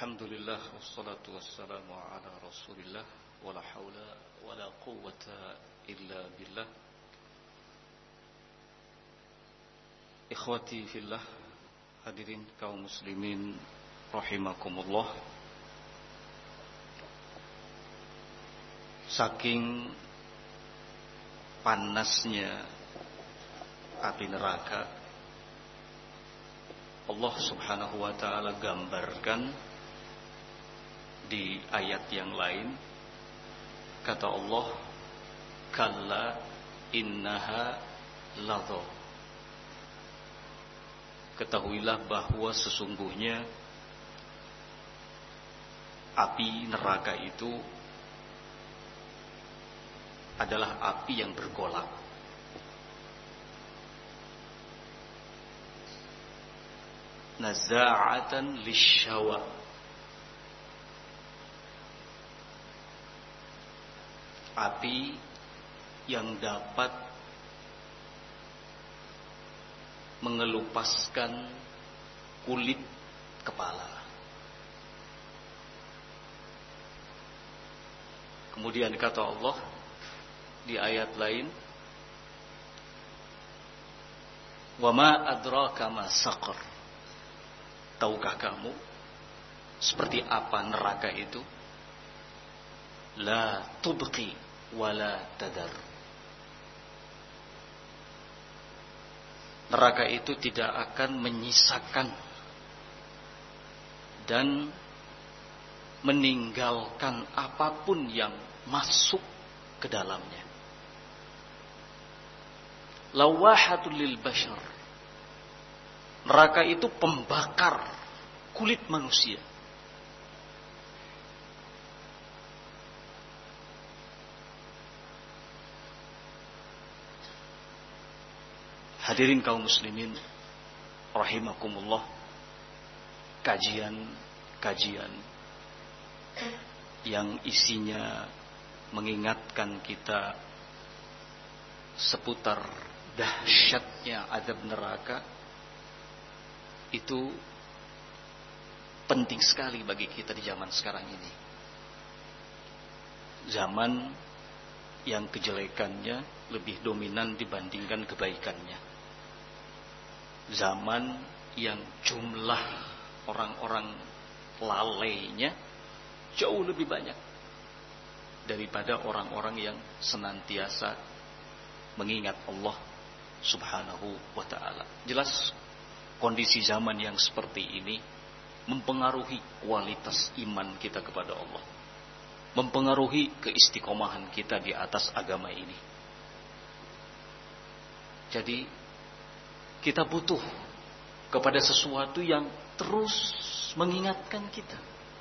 Alhamdulillah wassalatu wassalamu ala Rasulillah wala haula wala quwwata illa billah. Ikhwati fillah, hadirin kaum muslimin rahimakumullah. Saking panasnya api neraka, Allah subhanahu wa ta'ala gambarkan di ayat yang lain. Kata Allah, kalla innaha ladha. Ketahuilah bahwa sesungguhnya api neraka itu adalah api yang bergolak. Nazza'atan lisyawa. Api yang dapat mengelupaskan kulit kepala. Kemudian kata Allah di ayat lain, wa ma adraka ma saqar. Tahukah kamu seperti apa neraka itu? La tubqi wa la tadar. Neraka itu tidak akan menyisakan dan meninggalkan apapun yang masuk ke dalamnya. Lawahatul lil bashar. Neraka itu pembakar kulit manusia. Hadirin kaum muslimin rahimakumullah, kajian yang isinya mengingatkan kita seputar dahsyatnya azab neraka itu penting sekali bagi kita di zaman sekarang ini. Zaman yang kejelekannya lebih dominan dibandingkan kebaikannya. Zaman yang jumlah orang-orang lalainya jauh lebih banyak daripada orang-orang yang senantiasa mengingat Allah subhanahu wa ta'ala. Jelas kondisi zaman yang seperti ini mempengaruhi kualitas iman kita kepada Allah, mempengaruhi keistiqomahan kita di atas agama ini. Jadi kita butuh kepada sesuatu yang terus mengingatkan kita.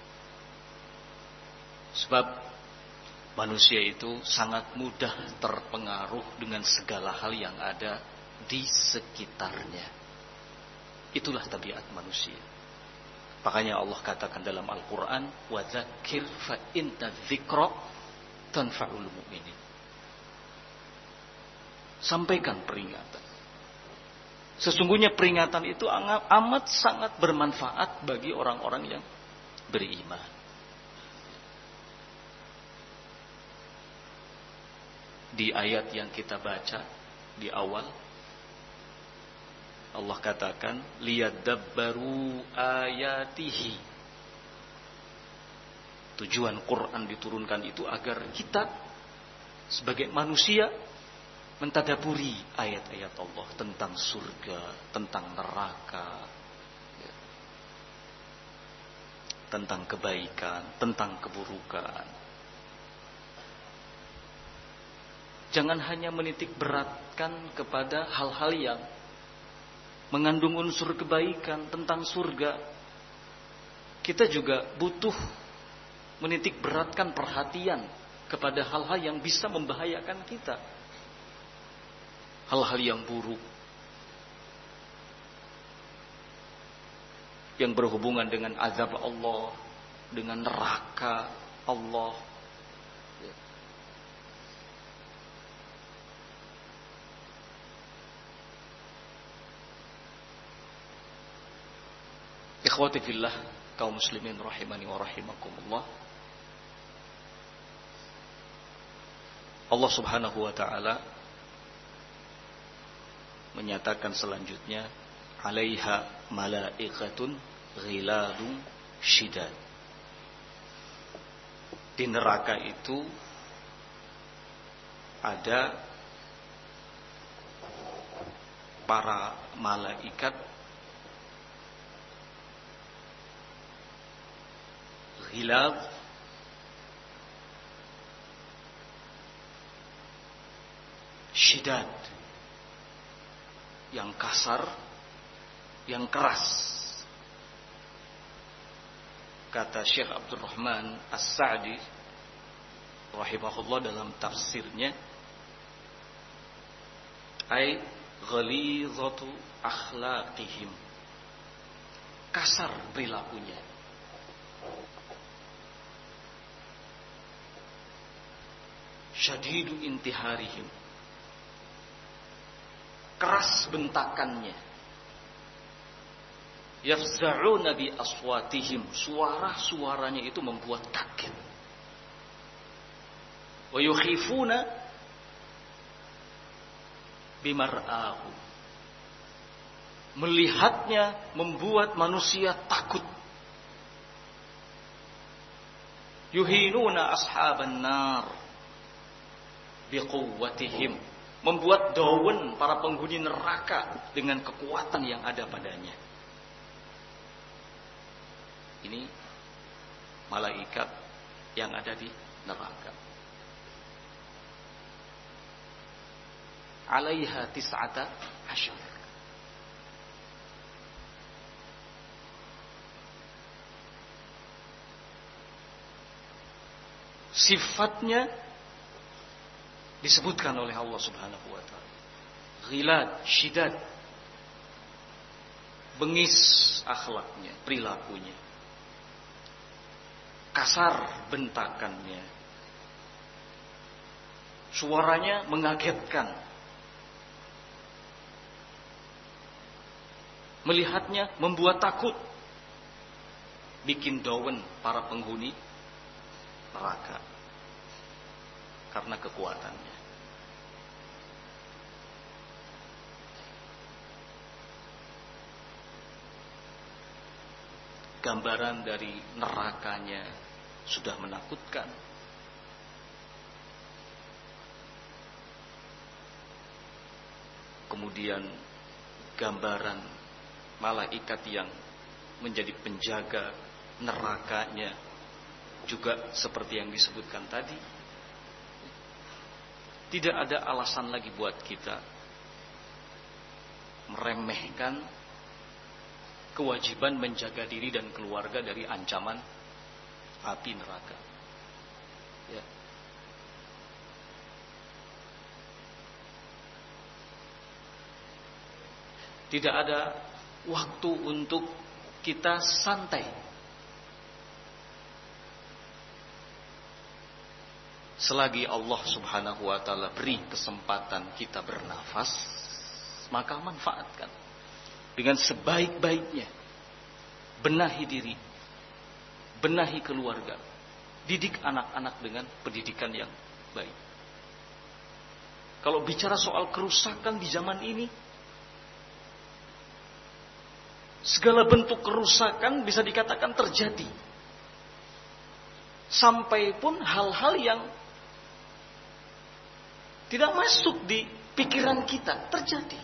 Sebab manusia itu sangat mudah terpengaruh dengan segala hal yang ada di sekitarnya. Itulah tabiat manusia. Makanya Allah katakan dalam Al-Quran, wa dzakir fa inna dzikra tanfa'ul mu'minin. Sampaikan peringatan. Sesungguhnya peringatan itu amat sangat bermanfaat bagi orang-orang yang beriman. Di ayat yang kita baca di awal, Allah katakan liyadabbaru ayatihi. Tujuan Quran diturunkan itu agar kita sebagai manusia mentadaburi ayat-ayat Allah tentang surga, tentang neraka, tentang kebaikan, tentang keburukan. Jangan hanya menitik beratkan kepada hal-hal yang mengandung unsur kebaikan tentang surga. Kita juga butuh menitik beratkan perhatian kepada hal-hal yang bisa membahayakan kita. Hal-hal yang buruk, yang berhubungan dengan azab Allah, dengan neraka Allah. Ikhwati fillah, kaum muslimin rahimani wa rahimakumullah. Allah Subhanahu wa taala menyatakan selanjutnya, 'alaiha malaikatun ghiladun syidad. Di neraka itu ada para malaikat ghilad syidad, yang kasar, yang keras. Kata Syekh Abdurrahman As-Sa'di rahimahullah dalam tafsirnya, ay ghalidhatu akhlaqihim, kasar perilakunya, syadidu intiharihim, keras bentakannya, yafza'una bi aswatihim, suara-suaranya itu membuat kaget, wa yukhifuna bimar'ahu, melihatnya membuat manusia takut, yuhinuna ashaban nar biquwwatihim, membuat daun para penghuni neraka dengan kekuatan yang ada padanya. Ini malaikat yang ada di neraka. Alaiha tis'ata asyar. Sifatnya disebutkan oleh Allah Subhanahu wa taala. Ghilad, syidad. Bengis akhlaknya, perilakunya. Kasar bentakannya. Suaranya mengagetkan. Melihatnya membuat takut. Bikin daun para penghuni neraka karena kekuatannya. Gambaran dari nerakanya sudah menakutkan. Kemudian gambaran malaikat yang menjadi penjaga nerakanya juga seperti yang disebutkan tadi. Tidak ada alasan lagi buat kita meremehkan kewajiban menjaga diri dan keluarga dari ancaman api neraka. Ya. Tidak ada waktu untuk kita santai. Selagi Allah Subhanahu wa taala beri kesempatan kita bernafas, maka manfaatkan dengan sebaik-baiknya. Benahi diri, benahi keluarga, didik anak-anak dengan pendidikan yang baik. Kalau bicara soal kerusakan di zaman ini, segala bentuk kerusakan bisa dikatakan terjadi. Sampai pun hal-hal yang tidak masuk di pikiran kita terjadi.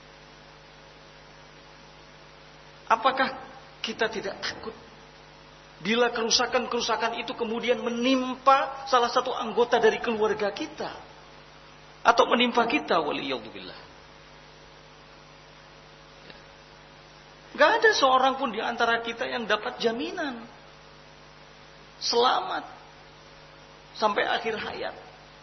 Apakah kita tidak takut bila kerusakan-kerusakan itu kemudian menimpa salah satu anggota dari keluarga kita atau menimpa kita, waliyadzubillah? Gak ada seorang pun di antara kita yang dapat jaminan selamat sampai akhir hayat.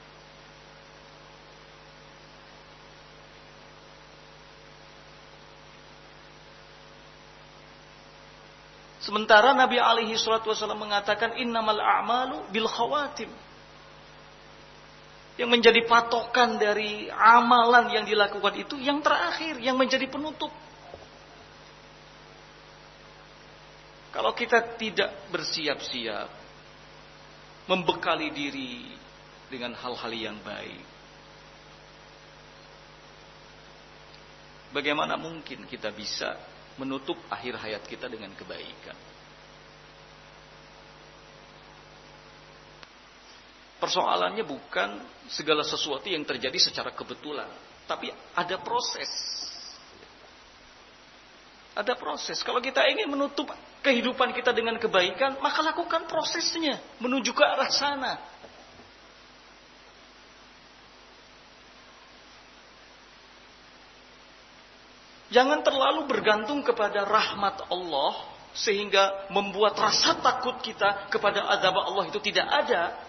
Sementara Nabi alaihi salatu wasallam mengatakan innamal a'malu bil khawatim. Yang menjadi patokan dari amalan yang dilakukan itu yang terakhir, yang menjadi penutup. Kalau kita tidak bersiap-siap, membekali diri dengan hal-hal yang baik, bagaimana mungkin kita bisa menutup akhir hayat kita dengan kebaikan? Persoalannya bukan segala sesuatu yang terjadi secara kebetulan, tapi ada proses. Ada proses. Kalau kita ingin menutup kehidupan kita dengan kebaikan, maka lakukan prosesnya menuju ke arah sana. Jangan terlalu bergantung kepada rahmat Allah sehingga membuat rasa takut kita kepada azab Allah itu tidak ada.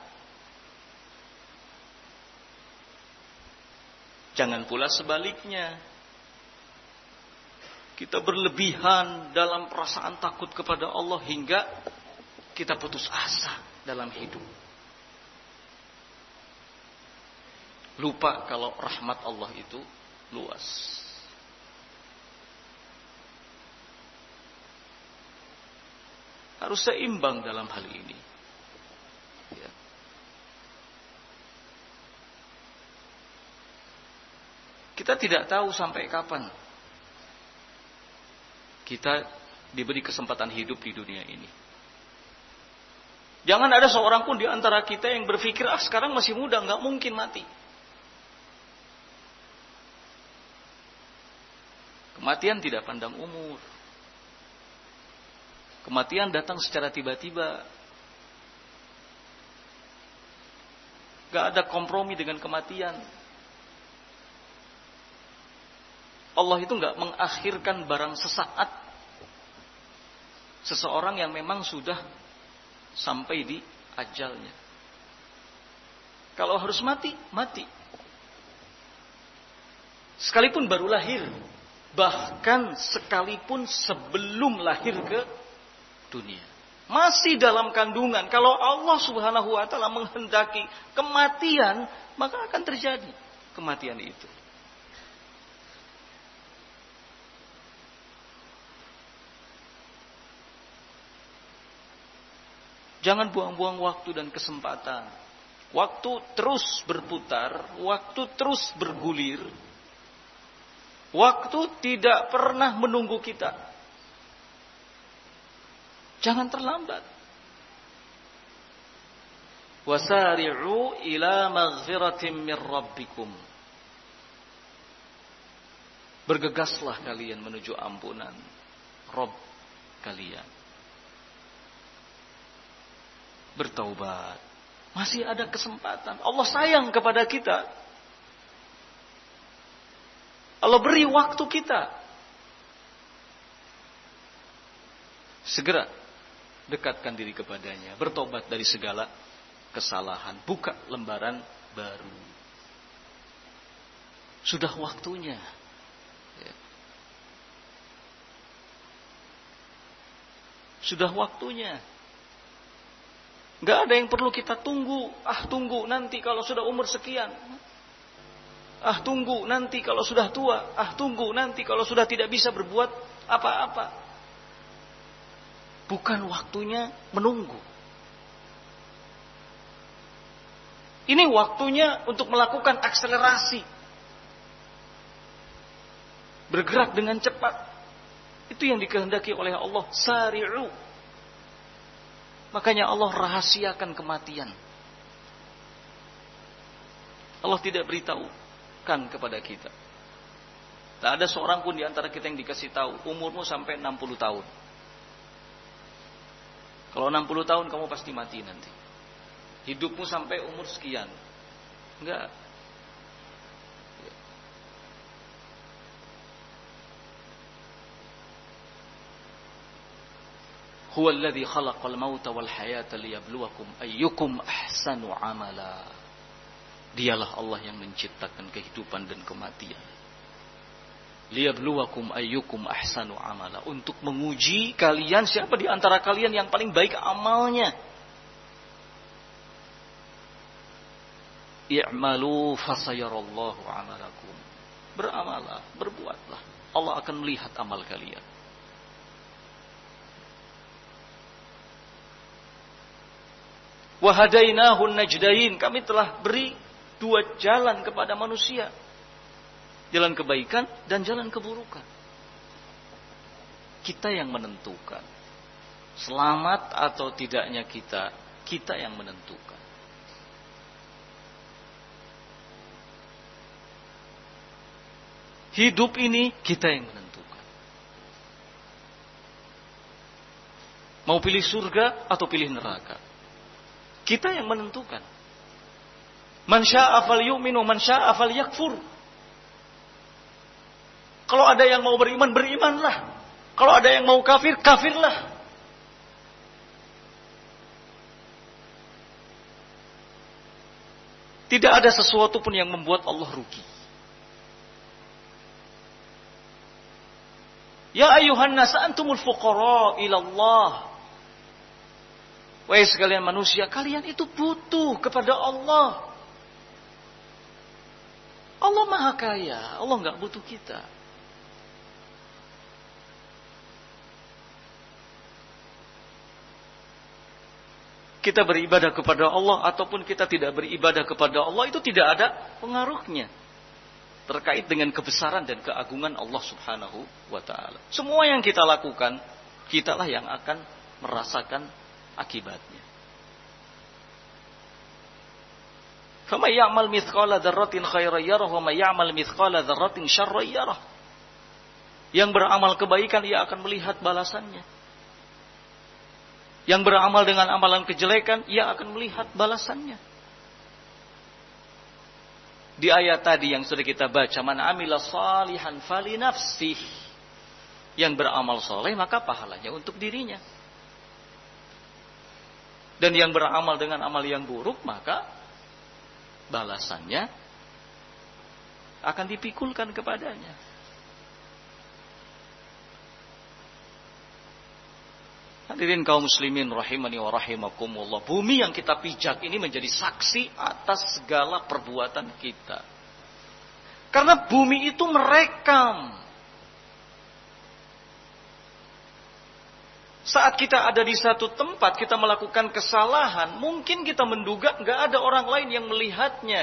Jangan pula sebaliknya. Kita berlebihan dalam perasaan takut kepada Allah hingga kita putus asa dalam hidup. Lupa kalau rahmat Allah itu luas. Harus seimbang dalam hal ini. Ya. Kita tidak tahu sampai kapan kita diberi kesempatan hidup di dunia ini. Jangan ada seorang pun di antara kita yang berpikir, sekarang masih muda, nggak mungkin mati. Kematian tidak pandang umur. Kematian datang secara tiba-tiba. Gak ada kompromi dengan kematian. Allah itu gak mengakhirkan barang sesaat seseorang yang memang sudah sampai di ajalnya. Kalau harus mati, mati. Sekalipun baru lahir, bahkan sekalipun sebelum lahir ke dunia, masih dalam kandungan. Kalau Allah Subhanahu wa taala menghendaki kematian, maka akan terjadi kematian itu. Jangan buang-buang waktu dan kesempatan. Waktu terus berputar, waktu terus bergulir. Waktu tidak pernah menunggu kita. Jangan terlambat. Wasari'u ila maghfiratin min rabbikum. Bergegaslah kalian menuju ampunan Rabb kalian. Bertaubat. Masih ada kesempatan. Allah sayang kepada kita. Allah beri waktu kita. Segera dekatkan diri kepadanya. Bertobat dari segala kesalahan. Buka lembaran baru. Sudah waktunya. Ya. Sudah waktunya. Gak ada yang perlu kita tunggu. Tunggu nanti kalau sudah umur sekian. Tunggu nanti kalau sudah tua. Tunggu nanti kalau sudah tidak bisa berbuat apa-apa. Bukan waktunya menunggu. Ini waktunya untuk melakukan akselerasi. Bergerak dengan cepat. Itu yang dikehendaki oleh Allah. Sari'u. Makanya Allah rahasiakan kematian. Allah tidak beritahukan kepada kita. Tak ada seorang pun di antara kita yang dikasih tahu umurmu sampai 60 tahun. Kalau 60 tahun kamu pasti mati nanti. Hidupmu sampai umur sekian. Enggak. Huwa alladhi khalaqal mauta wal hayata liyabluwakum ayyukum ahsanu amala. Dialah Allah yang menciptakan kehidupan dan kematian. Liyabluwakum ayyukum ahsanu amala. Untuk menguji kalian, siapa di antara kalian yang paling baik amalnya. I'malu fasayarallahu amalakum. Beramalah, berbuatlah. Allah akan melihat amal kalian. Wa hadainahun najdain, kami telah beri dua jalan kepada manusia. Jalan kebaikan dan jalan keburukan. Kita yang menentukan. Selamat atau tidaknya kita yang menentukan. Hidup ini kita yang menentukan. Mau pilih surga atau pilih neraka? Kita yang menentukan. Man syaa'a falyu'min wa man syaa'a falyakfur. Kalau ada yang mau beriman, berimanlah. Kalau ada yang mau kafir, kafirlah. Tidak ada sesuatu pun yang membuat Allah rugi. Ya ayuhan nas antumul fuqara ila Allah. Wahai sekalian manusia, kalian itu butuh kepada Allah. Allah Maha Kaya, Allah enggak butuh kita. Kita beribadah kepada Allah ataupun kita tidak beribadah kepada Allah, itu tidak ada pengaruhnya terkait dengan kebesaran dan keagungan Allah Subhanahu wa ta'ala. Semua yang kita lakukan, kitalah yang akan merasakan akibatnya. Faman ya'mal mithqala dzarratin khairan yarah wa may ya'mal mithqala dzarratin syarran yarah. Yang beramal kebaikan ia akan melihat balasannya. Yang beramal dengan amalan kejelekan, ia akan melihat balasannya. Di ayat tadi yang sudah kita baca, man amila salihan fali nafsih. Yang beramal soleh, maka pahalanya untuk dirinya. Dan yang beramal dengan amal yang buruk, maka balasannya akan dipikulkan kepadanya. Hadirin kaum muslimin rahimani wa rahimakumullah. Bumi yang kita pijak ini menjadi saksi atas segala perbuatan kita. Karena bumi itu merekam. Saat kita ada di satu tempat, kita melakukan kesalahan, mungkin kita menduga nggak ada orang lain yang melihatnya.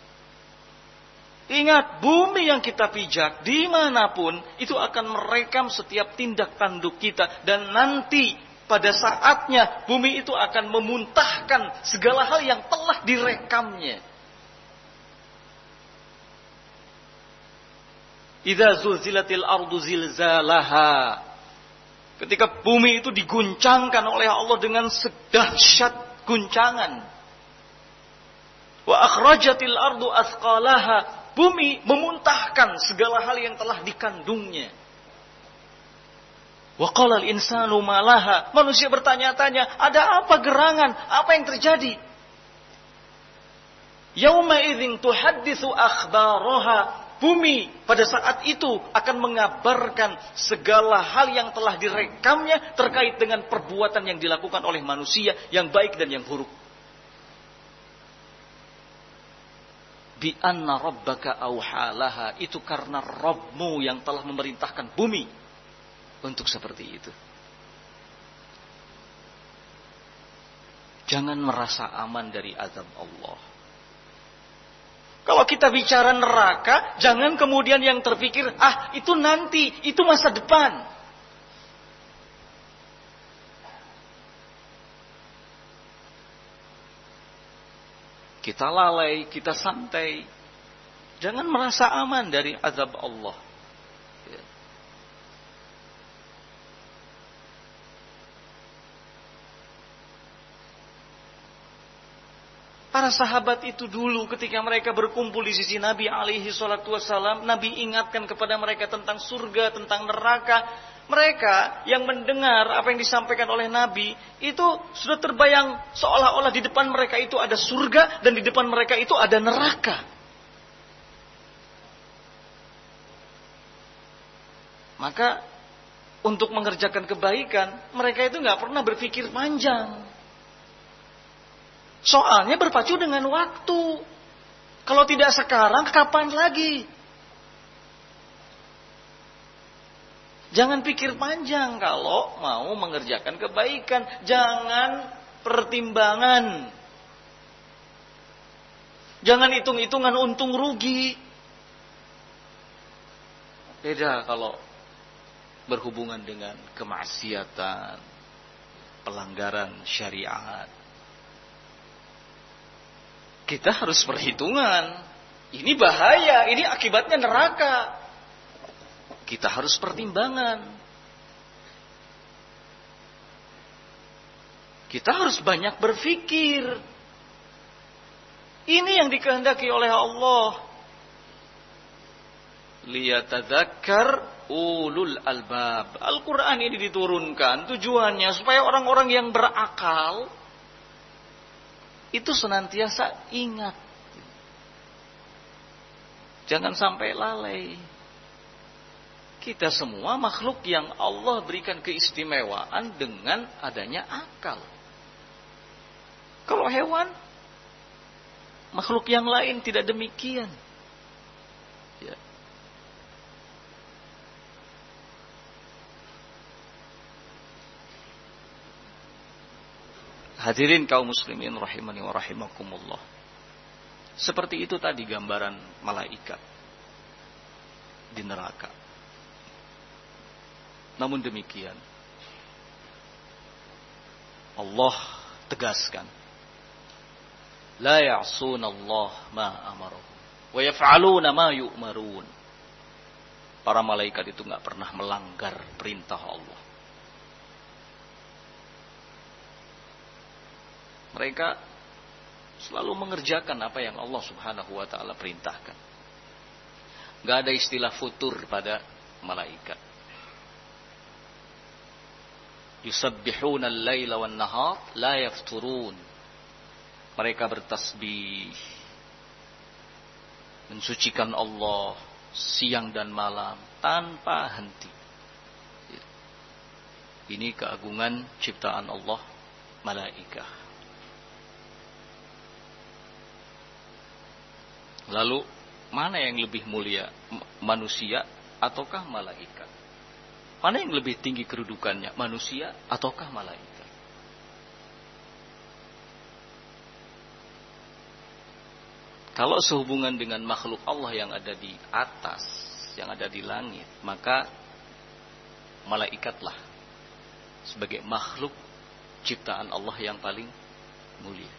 Ingat, bumi yang kita pijak dimanapun itu akan merekam setiap tindak tanduk kita. Dan nanti pada saatnya bumi itu akan memuntahkan segala hal yang telah direkamnya. Idza zulzilatil ardu zilzalaha. Ketika bumi itu diguncangkan oleh Allah dengan sedahsyat guncangan. Wa akhrajatil ardu athqalaha. Bumi memuntahkan segala hal yang telah dikandungnya. Wa qala al-insanu ma laha. Manusia bertanya-tanya, ada apa gerangan? Apa yang terjadi? Yauma idzin tuhadditsu akhbaraha. Bumi pada saat itu akan mengabarkan segala hal yang telah direkamnya terkait dengan perbuatan yang dilakukan oleh manusia, yang baik dan yang buruk. Bi anna rabbaka auhalaha. Itu karena Rabbmu yang telah memerintahkan bumi untuk seperti itu. Jangan merasa aman dari azab Allah. Kalau kita bicara neraka, jangan kemudian yang terpikir, itu nanti, itu masa depan. Kita lalai, kita santai. Jangan merasa aman dari azab Allah. Para sahabat itu dulu ketika mereka berkumpul di sisi Nabi alaihi salatu wassalam, Nabi ingatkan kepada mereka tentang surga, tentang neraka. Mereka yang mendengar apa yang disampaikan oleh Nabi, itu sudah terbayang seolah-olah di depan mereka itu ada surga dan di depan mereka itu ada neraka. Maka untuk mengerjakan kebaikan, mereka itu nggak pernah berpikir panjang. Soalnya berpacu dengan waktu. Kalau tidak sekarang, kapan lagi? Jangan pikir panjang kalau mau mengerjakan kebaikan. Jangan pertimbangan Jangan hitung-hitungan untung rugi. Beda kalau berhubungan dengan kemaksiatan, pelanggaran syariat. Kita harus perhitungan. Ini bahaya, ini akibatnya neraka. Kita harus pertimbangan. Kita harus banyak berpikir. Ini yang dikehendaki oleh Allah. Liyatadzakkar ulul albab. Al-Quran ini diturunkan tujuannya supaya orang-orang yang berakal itu senantiasa ingat. Jangan sampai lalai. Kita semua makhluk yang Allah berikan keistimewaan dengan adanya akal. Kalau hewan, makhluk yang lain tidak demikian. Ya. Hadirin kaum muslimin rahimani wa rahimakumullah. Seperti itu tadi gambaran malaikat di neraka. Namun demikian, Allah tegaskan, la ya'suna Allah ma amarahum wa yaf'aluna ma yu'marun. Para malaikat itu enggak pernah melanggar perintah Allah. Mereka selalu mengerjakan apa yang Allah Subhanahu wa taala perintahkan. Enggak ada istilah futur pada malaikat. Yusabbihuna al-laila wan-nahar la yafturun. Mereka bertasbih, mensucikan Allah siang dan malam tanpa henti. Ini keagungan ciptaan Allah, malaikat. Lalu mana yang lebih mulia, manusia ataukah malaikat? Mana yang lebih tinggi kedudukannya, manusia ataukah malaikat? Kalau sehubungan dengan makhluk Allah yang ada di atas, yang ada di langit, maka malaikatlah sebagai makhluk ciptaan Allah yang paling mulia.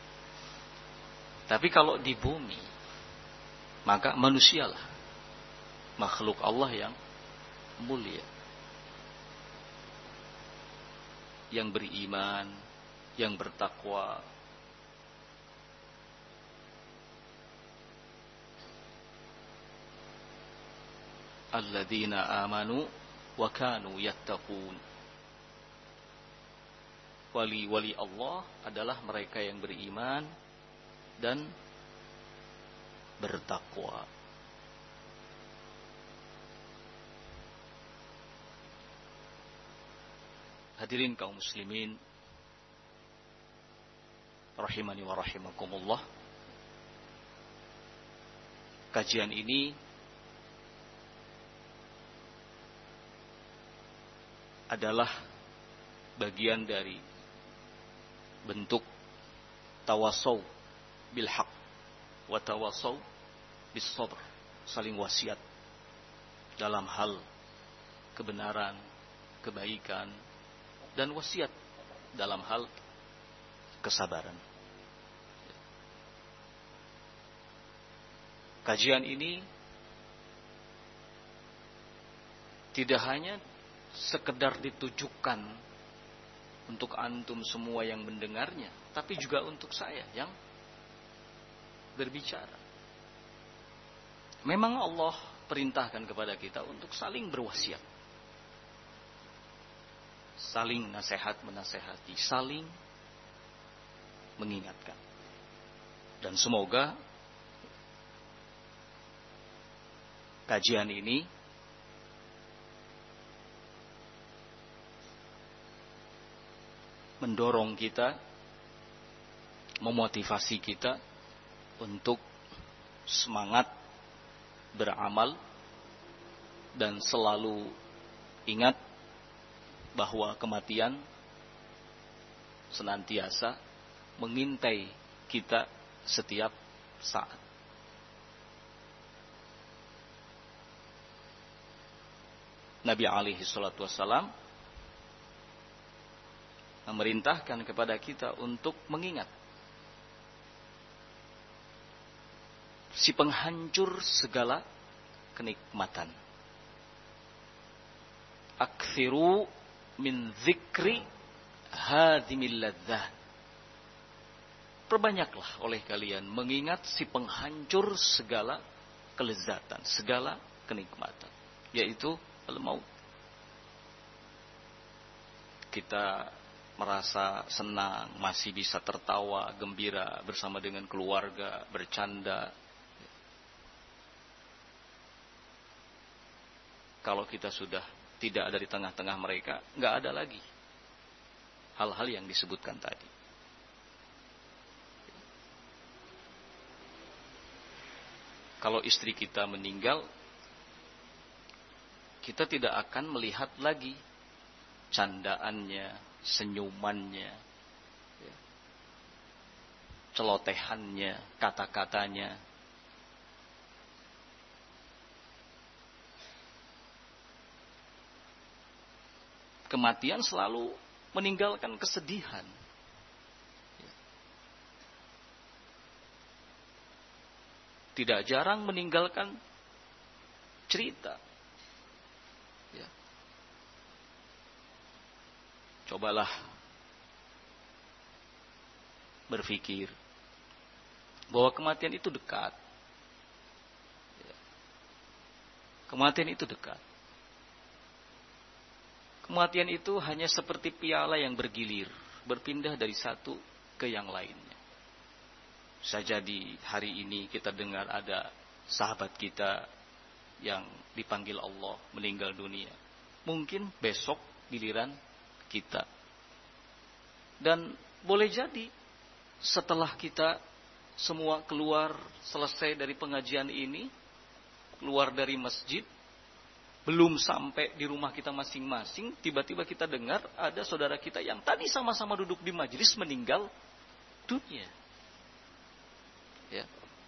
Tapi kalau di bumi, maka manusialah makhluk Allah yang mulia, yang beriman, yang bertakwa. Alladzina amanu wa kanu yattaqun. Wali-wali Allah adalah mereka yang beriman dan bertakwa. Hadirin kaum muslimin rahimani wa rahimakumullah. Kajian ini adalah bagian dari bentuk tawasau bil haq wa tawasau bis sabr, saling wasiat dalam hal kebenaran, kebaikan, dan wasiat dalam hal kesabaran. Kajian ini tidak hanya sekedar ditujukan untuk antum semua yang mendengarnya, tapi juga untuk saya yang berbicara. Memang Allah perintahkan kepada kita untuk saling berwasiat, saling nasihat menasehati, saling mengingatkan. Dan semoga kajian ini mendorong kita, memotivasi kita untuk semangat beramal dan selalu ingat bahwa kematian senantiasa mengintai kita setiap saat. Nabi alaihi salatu wassalam memerintahkan kepada kita untuk mengingat si penghancur segala kenikmatan. Aktsiru min dzikri hadimil ladzah. Perbanyaklah oleh kalian mengingat si penghancur segala kelezatan, segala kenikmatan, yaitu al-maut. Kita merasa senang, masih bisa tertawa, gembira bersama dengan keluarga, bercanda. Kalau kita sudah tidak ada di tengah-tengah mereka, nggak ada lagi hal-hal yang disebutkan tadi. Kalau istri kita meninggal, kita tidak akan melihat lagi candaannya, senyumannya, celotehannya, kata-katanya. Kematian selalu meninggalkan kesedihan. Tidak jarang meninggalkan cerita. Ya. Cobalah berpikir bahwa kematian itu dekat. Ya. Kematian itu dekat. Kematian itu hanya seperti piala yang bergilir, berpindah dari satu ke yang lainnya. Bisa jadi hari ini kita dengar ada sahabat kita yang dipanggil Allah meninggal dunia. Mungkin besok giliran kita. Dan boleh jadi setelah kita semua keluar selesai dari pengajian ini, keluar dari masjid, belum sampai di rumah kita masing-masing, tiba-tiba kita dengar ada saudara kita yang tadi sama-sama duduk di majelis meninggal dunia. Ya.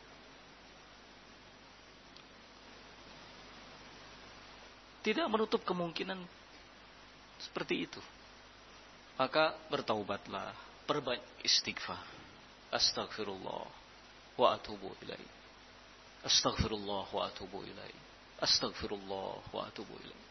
Tidak menutup kemungkinan seperti itu. Maka bertaubatlah, perbanyak istighfar. Astaghfirullah wa atubu ilaih. Astaghfirullah wa atubu ilaih. Astaghfirullah wa atubu ilaih.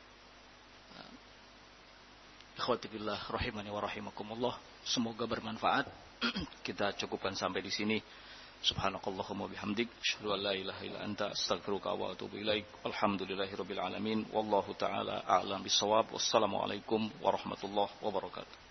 Ikhwati billah rahimani wa rahimakumullah. Semoga bermanfaat. Kita cukupkan sampai di sini. Subhanakallahumma bihamdik asyhadu an la ilaha illa anta astaghfiruka wa atubu ilaik. Alhamdulillahirabbil alamin wallahu taala a'lam bissawab. Wassalamualaikum warahmatullahi wabarakatuh.